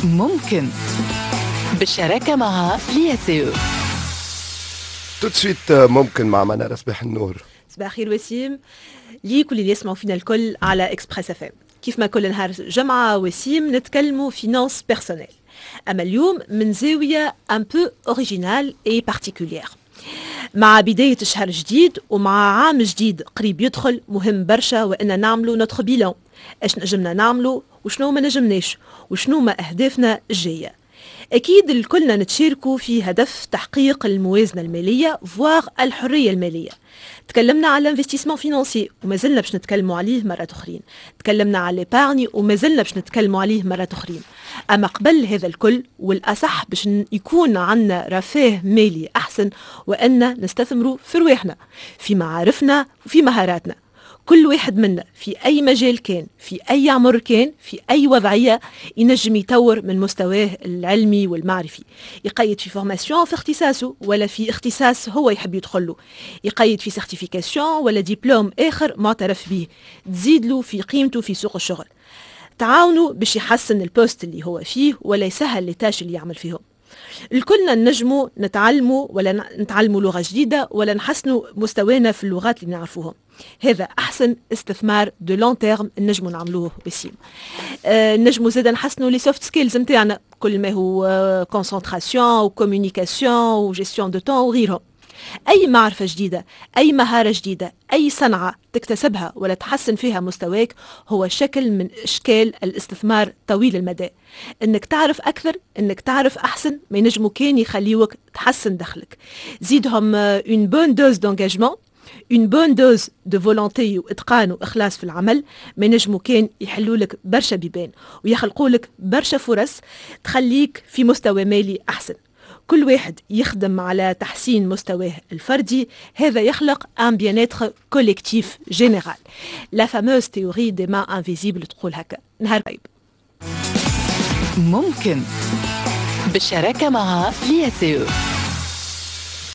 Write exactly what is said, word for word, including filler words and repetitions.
ممكن بالشراكة مع لياسيو. تدسيت ممكن مع منى صباح النور. صباح خير وسيم ليك واللي يسمعوا فينا الكل على إكسبريس اف ام. كيف ما كل نهار جمعة وسيم نتكلموا فينانس بيرسونيل، أما اليوم من زاوية un peu originale et particulière. مع بداية شهر جديد ومع عام جديد قريب يدخل، مهم برشا وإن نعملوا نوتر بيلان، اش نجمنا نعملوا وشنو ما نجمناش وشنو ما أهدافنا الجاية. أكيد الكلنا نتشاركوا في هدف تحقيق الموازنة المالية فواغ الحرية المالية. تكلمنا على الانفستيسمون فينانسي وما زلنا باش نتكلموا عليه مرة أخرين، تكلمنا على الإبارني وما زلنا باش نتكلموا عليه مرة أخرين. أما قبل هذا الكل والأصح باش يكون عندنا رفاه مالي أحسن وأن نستثمروا في رواحنا، في معارفنا وفي مهاراتنا. كل واحد منا في أي مجال كان، في أي عمر كان، في أي وضعية ينجم يطور من مستواه العلمي والمعرفي، يقيد في فورماسيون في اختصاصه ولا في اختصاص هو يحب يدخله، يقيد في سيرتيفيكاسيون ولا دبلوم آخر معترف به، تزيد له في قيمته في سوق الشغل. تعاونوا باش يحسن البوست اللي هو فيه ولا يسهل لتاش اللي يعمل فيهم. الكلنا نجموا نتعلموا ولا نتعلموا لغة جديدة ولا نحسنوا مستوانا في اللغات اللي نعرفوهم. هذا أحسن استثمار دو لون تيرم نجموا نعملوه وسيم. أه نجموا زادا نحسنوا لي سوفت سكيلز نتاعنا، كل ما هو كونسنتراسيون وكومونيكاسيون وجيستيون دو طون وغيرهم. أي معرفة جديدة، أي مهارة جديدة، أي صنعة تكتسبها ولا تحسن فيها مستواك هو شكل من أشكال الاستثمار طويل المدى. إنك تعرف أكثر، إنك تعرف أحسن ما ينجموا كان يخليوك تحسن دخلك. زيدهم une bonne dose d'engagement، une bonne dose de volonté وإتقان وإخلاص في العمل، ما ينجموا كان يحلوا لك برشا بيبان ويخلقوا لك برشا فرص تخليك في مستوى مالي أحسن. كل واحد يخدم على تحسين مستواه الفردي، هذا يخلق un bien-être collectif général. La fameuse théorie des mains invisibles تقول هكا. نهار طيب. ممكن بالشراكة مع لياسيو.